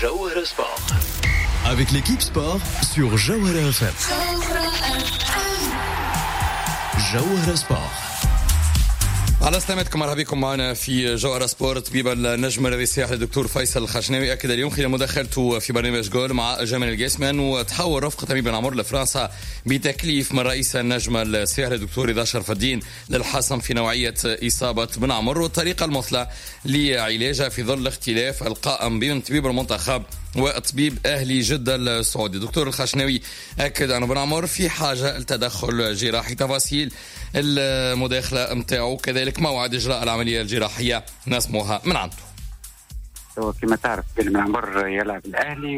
Jawahara Sport. Avec l'équipe sport sur Jawahara FM. Jawahara Sport. على سلامتكم، مرحبا بكم معنا في جوهرة سبورت. طبيب النجم الرياضي السياحي الدكتور فيصل الخشناوي أكد اليوم خلال مداخلته في برنامج جول مع جمال القاسمي أنه تحول رفقة أمين بن عمر لفرنسا بتكليف من رئيس النجم السياحي الدكتور رضا شرف الدين للحسم في نوعية إصابة بن عمر والطريقة المثلى لعلاجها في ظل الاختلاف القائم بين طبيب المنتخب وطبيب أهلي جدة السعودي. دكتور الخشناوي أكد أن بن عمر في حاجة لتدخل جراحي. تفاصيل المداخلة متاعه كذلك موعد إجراء العملية الجراحية نسموها من عنده. كما تعرف بن عمر يلعب الأهلي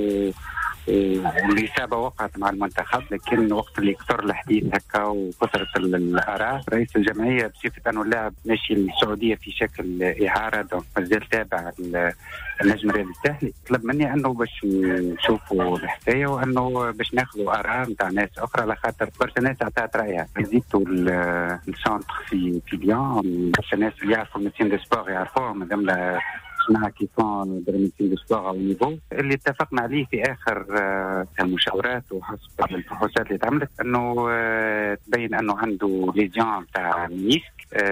والإصابة وقعت مع المنتخب، لكن وقت اللي كثر الحديث هكا وكثرت الآراء رئيس الجمعية بصفة أنه اللاعب ماشي السعودية في شكل إعارة دونك مازال تابع النجم الرياضي الساحلي، طلب مني أنه باش نشوفوا الحكاية وأنه باش ناخذوا آراء متاع ناس أخرى على خاطر برشا ناس أعطت رأيها. فيزيتوا السانتر في ليون، برشا ناس اللي يعرفوا الميديسين دو سبور يعرفوهم مادام مع كيفان درمتين دسبوغ أو نيفو اللي اتفقنا عليه في آخر المشاورات وحسب الفحوصات اللي تعملت أنه تبين أنه عنده ليزيون تاع ميسك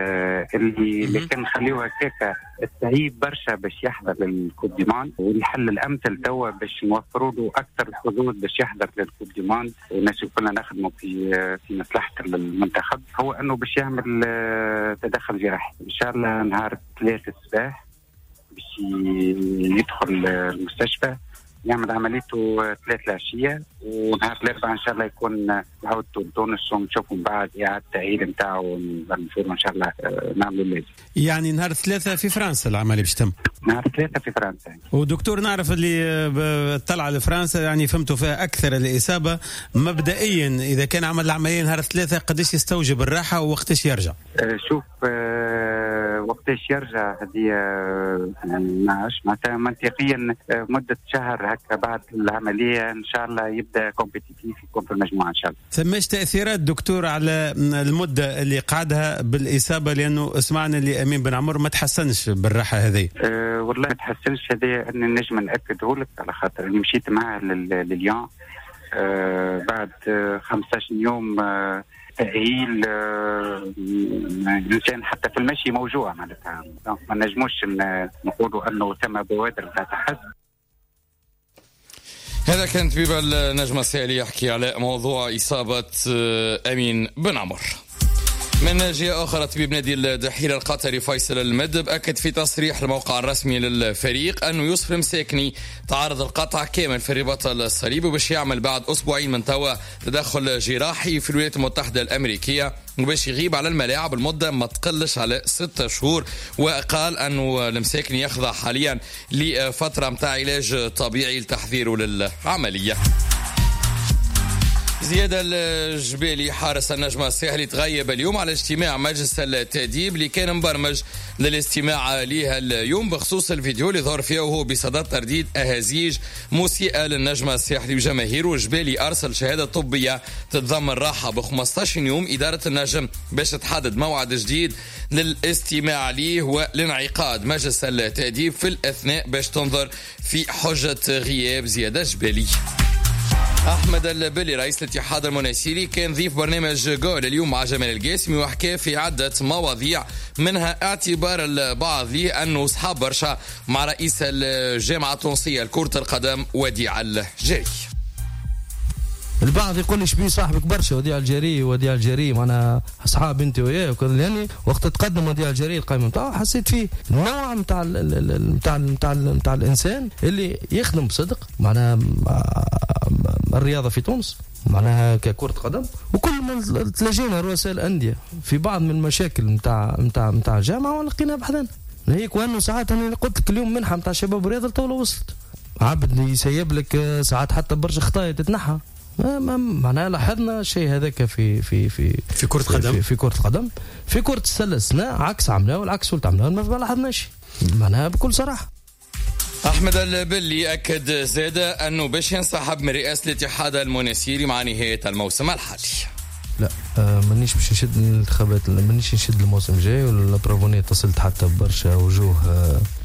اللي كان نخليوها هكاكا التعيب برشا باش يحضر للكوب دي موند، والحل الأمثل توا باش نوفروا له أكثر الحظوظ باش يحضر للكوب دي موند والناس كلنا نخدموا في مصلحة المنتخب هو أنه باش يعمل تدخل جراحي إن شاء الله نهار 3 الصباح باش يدخل المستشفى يعمل عمليته 3 العشية، ونهار 4 إن شاء الله يكون عودته لتونس ونشوفوا بعد إعادة التأهيل نتاعه ونفوروا إن شاء الله نعملوا اللازم. يعني نهار 3 في فرنسا العملية باش تم؟ نهار 3 في فرنسا يعني. ودكتور نعرف اللي طلع لفرنسا يعني فهمتوا فيها أكثر الإصابة مبدئيا إذا كان عمل العملية نهار 3 قديش يستوجب الراحة ووقتش يرجع؟ شوف وقتاش يرجع هذه معناش معناتها منطقيا مدة شهر هكا بعد العملية إن شاء الله يبدأ كومبيتيتيف يكون في المجموعة إن شاء الله. ثماش تأثيرات دكتور على المدة اللي قعدها بالإصابة لأنه سمعنا اللي أمين بن عمر ما تحسنش بالراحة هذه؟ والله ما تحسنش هذه أن النجم نأكده لك على خاطر اللي مشيت معاه لليون بعد 15 يوم تأهيل الإنسان حتى في المشي موجوع معناتها ما نجموش نقولوا أنه ثم بوادر لا تحسن. هذا كان طبيب النجم الساحلي يحكي على موضوع إصابة أمين بن عمر. من جهة أخرى طبيب نادي الدحيل القطري فيصل المدب أكد في تصريح الموقع الرسمي للفريق أنه يوسف المساكني تعرض القطع كامل في الرباط الصليبي وباش يعمل بعد أسبوعين من توا تدخل جراحي في الولايات المتحدة الأمريكية وباش يغيب على الملاعب المدة ما تقلش على 6 شهور. وقال أنه المساكني يخضع حاليا لفترة متاع علاج طبيعي لتحضيره للعملية. زياد الجبالي حارس النجم الساحلي تغيب اليوم على اجتماع مجلس التأديب اللي كان مبرمج للاستماع لها اليوم بخصوص الفيديو اللي ظهر فيه وهو بصدد ترديد أهازيج مسيئة للنجم الساحلي وجماهيره. جبالي أرسل شهادة طبية تتضمن راحة ب 15 يوم إدارة النجم باش تحدد موعد جديد للاستماع ليه ولانعقاد مجلس التأديب في الأثناء باش تنظر في حجة غياب زياد الجبالي. أحمد البلي رئيس الاتحاد المناسيري كان ضيف برنامج جول اليوم مع جمال القاسمي وحكى في عدة مواضيع منها اعتبار البعض ليه أنه صحاب برشا مع رئيس الجامعة التونسية لكرة القدم وديع الجري. البعض يقول لي شبيه صاحبك برشا وديع الجري معنا اصحاب انت وياه وكذا، يعني وقت تقدم وديع الجري القائمه نتاعو حسيت فيه النوع نتاع الانسان اللي يخدم بصدق معناها الرياضه في تونس معناها ككرة قدم، وكل ما تلاقينا رؤساء الأندية في بعض من المشاكل نتاع الجامعة ولقينا بحثنا هيك، وانه ساعات انا قلت لك اليوم منحة نتاع شباب الرياضة الطاولة وصلت عبد يسيب لك ساعات حتى برشا خطايا تتنحى. معناها لاحظنا شيء هذاك في كرة قدم، في كرة قدم، في كرة السلة السنة عكس عملها والعكس ولت عملها ما لاحظناش معناها بكل صراحة. أحمد البلي أكد زاد أنه باش ينسحب من رئاسة الاتحاد المناسيري مع نهاية الموسم الحالي. لا مانيش باش نشد الانتخابات، مانيش نشد الموسم الجاي ولا برافوني اتصلت حتى برشا وجوه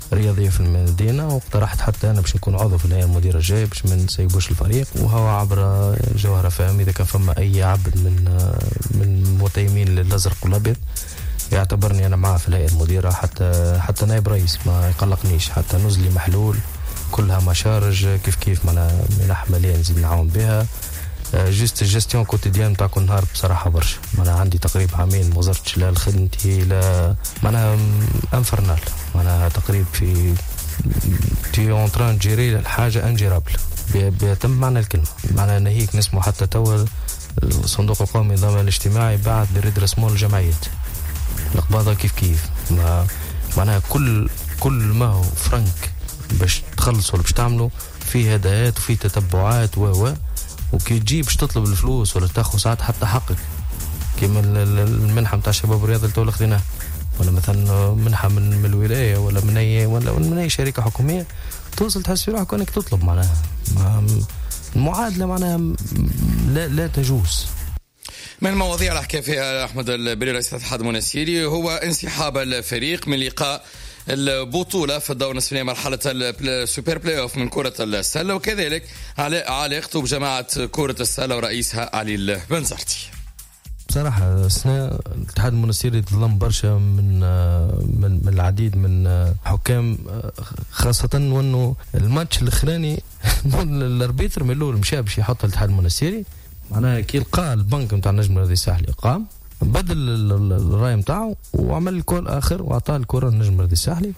رياضية في المدينة، واقترحت حتى أنا باش نكون عضو في الهيئة المديرة الجاية باش ما نسيبوش الفريق. وهو عبر جوهرة فهم إذا كان فما أي عبد من متيمين للأزرق والأبيض يعتبرني أنا معاه في الهيئة المديرة، حتى نائب رئيس ما يقلقنيش، حتى نزلي محلول كلها مشارج كيف معناها من أحمالية نزيد نعاون بها. جست الجستيون كوتيديان تاع كل نهار بصراحة برشا، معناها عندي تقريبا عامين ما زرتش لا لخدمتي لا معناها انفرنال، معناها تقريبا في تي اون تران جيري الحاجة انجيرابل بيتم معنى الكلمة. معناها نهيك نسمو حتى توا الصندوق القومي للضمان الاجتماعي بعد بريدرسمون الجمعيات القباضة كيف معناها كل ما هو فرنك باش تخلصوا ولا باش تعملوا فيه هدايات وفيه تتبعات وكي تجي باش تطلب الفلوس ولا تاخذ ساعات حتى حقك كيما المنحة متاع شباب الرياضة اللي تولا خذيناها، ولا مثلا منحة من الولاية ولا من أي شركة حكومية، توصل تحس في روحك انك تطلب. معناها المعادلة معناها لا تجوز. من المواضيع اللي حكى فيها أحمد البلي رئيس الاتحاد المنستيري هو انسحاب الفريق من لقاء البطولة في الدور النصف نهائي مرحلة السوبر بلاي اوف من كرة السلة، وكذلك علاقته بجماعة كرة السلة ورئيسها علي البنزرتي. بصراحة السنة الاتحاد المنستيري تظلم برشا من العديد من حكام، خاصة وانه الماتش الاخراني الاربيتر من الاول مشى باش يحط الاتحاد المنستيري، معناها كي لقى البنك نتاع النجم الرياضي الساحلي قام بدل الراي نتاعو وعمل الكول اخر واعطاه الكرة للنجم الرياضي الساحلي.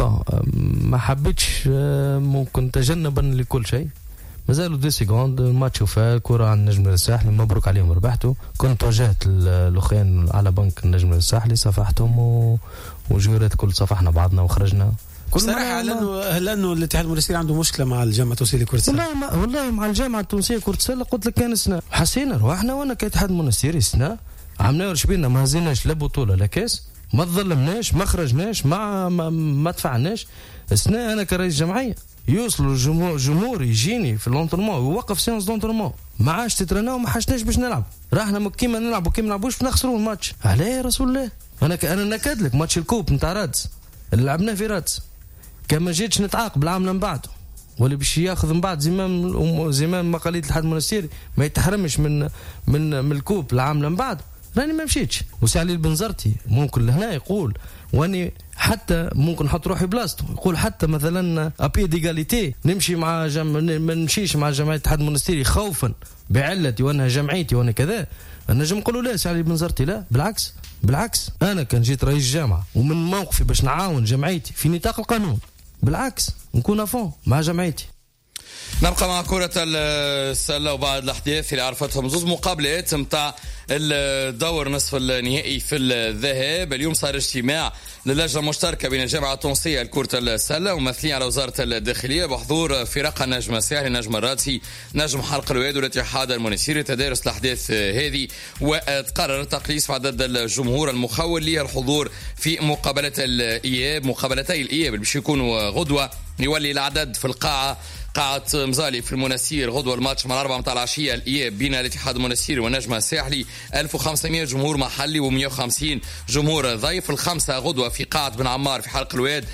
فما حبيتش ممكن تجنبا لكل شيء، مازالوا 2 سكوند الماتش وفا الكرة على النجم الساحلي، مبروك عليهم ربحتوا. كنت واجهت الاخوان على بنك النجم الساحلي صفحتهم وجورات كل صفحنا بعضنا وخرجنا. صراحة لأنه الاتحاد المنستيري عنده مشكلة مع الجامعة التونسية لكرة السلة. والله مع الجامعة التونسية لكرة السلة قلت لك كان سنة حسينا روحنا وانا كاتحاد المنستيري سنة عملنا ورشبينا ما هزيناش لا بطولة لا كاس، ما تظلمناش ما خرجناش ما دفعناش. السنة انا كرئيس جمعية يوصلوا الجمهور يجيني في الانترمون ويوقف سيونس دونترمون ما عادش تترنا وما حاجناش باش نلعب، راحنا كيما نلعب وكيما نلعبوش نخسروا الماتش. علاه يا رسول الله، انا نكد لك ماتش الكوب نتاع رادس اللي لعبناه في رادس كان ما جيتش نتعاقب العام من بعده ولا باش ياخذ من بعد زمام مقاليد الاتحاد المنستيري ما يتحرمش من الكوب العام من بعد، راني ما مشيتش. وسعلي البنزرتي ممكن لهنا يقول واني حتى ممكن نحط روحي بلاصتو يقول حتى مثلا ابي ديغاليتي نمشي مع ما نمشيش مع جمعيه الاتحاد المنستيري خوفا بعلتي وانا جمعيتي وانا كذا، نجم نقولوا لا سعلي البنزرتي لا بالعكس انا كان جيت رئيس جامعه ومن موقفي باش نعاون جمعيتي في نطاق القانون بالعكس نكون افون مع جمعيتي. نبقى مع كرة السلة وبعد الأحداث اللي عرفتهم زوز مقابلات متاع الدور نصف النهائي في الذهاب. اليوم صار اجتماع للجنة المشتركة بين الجامعة التونسية لكرة السلة وممثلين على وزارة الداخلية بحضور فرق النجم الساحلي نجم الرادسي نجم حلق الواد والاتحاد المنستيري. تدارس الأحداث هذه وتقرر تقليص عدد الجمهور المخول لها الحضور في مقابلتي الإياب اللي باش يكونوا غدوة. يولي العدد في القاعة قاعة مزالي في المنستير غدوة الماتش من 4 متاع العشية الإياب بين الاتحاد المنستيري والنجم الساحلي 1500 جمهور محلي و150 جمهور ضيف. الخمسة غدوة في قاعة بن عمار في حلق الواد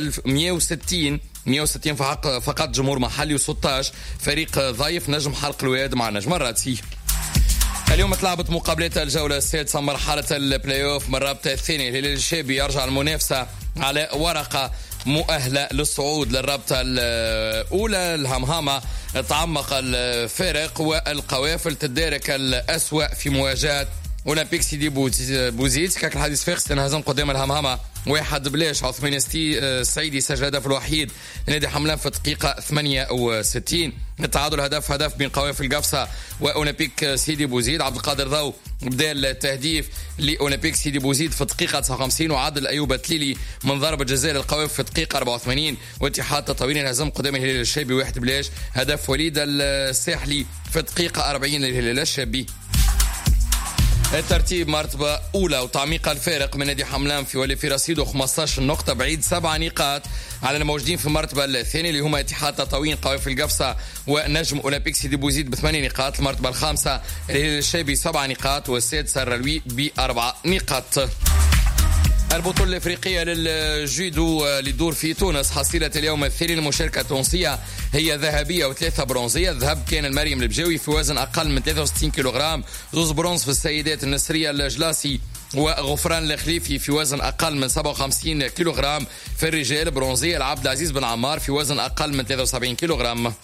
160 فقط جمهور محلي و16 فريق ضيف نجم حلق الواد مع نجم الرادسي. اليوم تلعبت مقابلات الجولة السادسة مرحلة البلاي اوف من الرابطة الثانية. الهلال الشابي يرجع المنافسة على ورقة مؤهلة للصعود للرابطة الأولى. الهمهمة تعمق الفارق والقوافل تدارك الأسوأ في مواجهة أولمبيك سيدي بوزيد. كاك الحديث فاقس انهزم قدام الهمهمة 1-0. عثمان السعيدي سجل الهدف الوحيد لنادي حملان في الدقيقة 68. التعادل هدف بين قوافل قفصة وأولمبيك سيدي بوزيد. عبد القادر ضو بدا التهديف لأولمبيك سيدي بوزيد في الدقيقة 59 وعادل أيوب التليلي من ضربة جزاء للقوافل في الدقيقة 84. واتحاد تطاوين انهزم قدام الهلال الشابي 1-0. هدف وليد الساحلي في الدقيقة 40 للهلال الشابي. الترتيب مرتبة أولى وتعميق الفارق من نادي حملان في رصيده 15 نقطة بعيد 7 نقاط على الموجودين في المرتبة الثانية اللي هما اتحاد تطاوين قوافل قفصة ونجم أولمبيك سيدي بوزيد ب8 نقاط. المرتبة الخامسة الهلال الشابي 7 نقاط والسادسة الرلوي ب4 نقاط. البطولة الإفريقية للجودو اللي تدور في تونس حصيلة اليوم الثاني للمشاركة التونسية هي ذهبية و3 برونزية. الذهب كان المريم البجاوي في وزن أقل من 63 كيلوغرام، 2 برونز في السيدات النسرية الجلاسي وغفران الخليفي في وزن أقل من 57 كيلوغرام. في الرجال برونزية العبد العزيز بن عمار في وزن أقل من 73 كيلوغرام.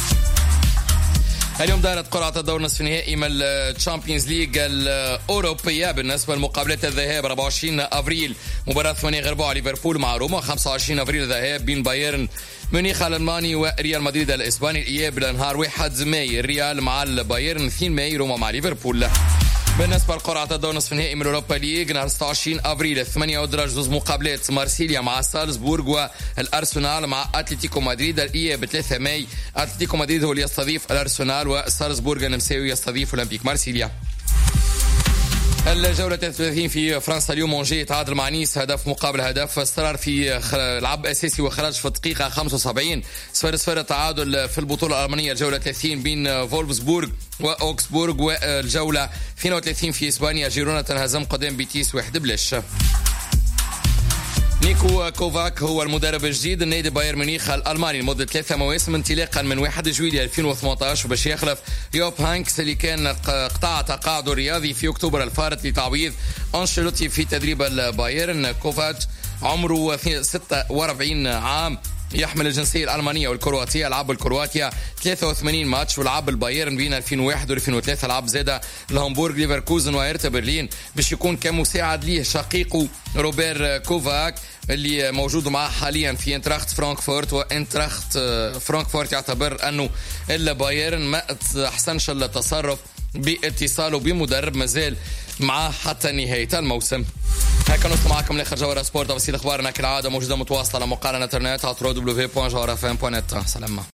اليوم دارت قرعة الدور نصف النهائي من الشامبيونز ليج الأوروبية. بالنسبة لمقابلات الذهاب 24 أفريل مباراة 8 غرباء ليفربول مع روما، 25 أفريل الذهاب بين بايرن ميونخ الألماني وريال مدريد الإسباني. الإياب لنهار 1 ماي الريال مع البايرن، 2 ماي روما مع ليفربول. بالنسبة لقرعة الدور نصف النهائي من أوروبا ليج نهار 26 أفريل 8 أدراج 2 مقابلات مارسيليا مع سالزبورغ والأرسنال مع أتلتيكو مدريد. الإياب 3 ماي أتلتيكو مدريد هو اللي يستضيف الأرسنال وسالزبورغ النمساوي يستضيف أولمبيك مارسيليا. الجولة 33 في فرنسا اليوم مونجي تعادل مع نيس هدف مقابل هدف، استمرار في لعب أساسي وخرج في الدقيقة 75. 0-0 تعادل في البطولة الألمانية الجولة 30 بين فولفسبورغ وأوكسبورغ. والجولة 32 في إسبانيا جيرونا تنهزم قدام بيتيس 1-0. نيكو كوفاك هو المدرب الجديد النادي بايرن ميونخ الألماني لمدة 3 مواسم انطلاقا من 1 جويلية 2018 باش يخلف يوب هانكس اللي كان قطع تقاعده الرياضي في أكتوبر الفارط لتعويض أنشيلوتي في تدريب البايرن. كوفاك عمره 46 عام، يحمل الجنسية الألمانية والكرواتية، لعب الكرواتيا 83 ماتش ولعب البايرن بين 2001 و 2003، لعب زادة الهامبورغ ليفركوزن وهيرتا برلين باش يكون كمساعد ليه شقيقه روبير كوفاك اللي موجود معه حاليا في انتراخت فرانكفورت. وانتراخت فرانكفورت يعتبر أنه البايرن ما أحسنش التصرف باتصاله بمدرب مازال معاه حتى نهاية الموسم. هكا نوصل معكم لاخر جوله سبورت. تفاصيل اخبارنا كالعاده موجوده متواصله على موقعنا الانترنت على www.jawarafm.net. سلام.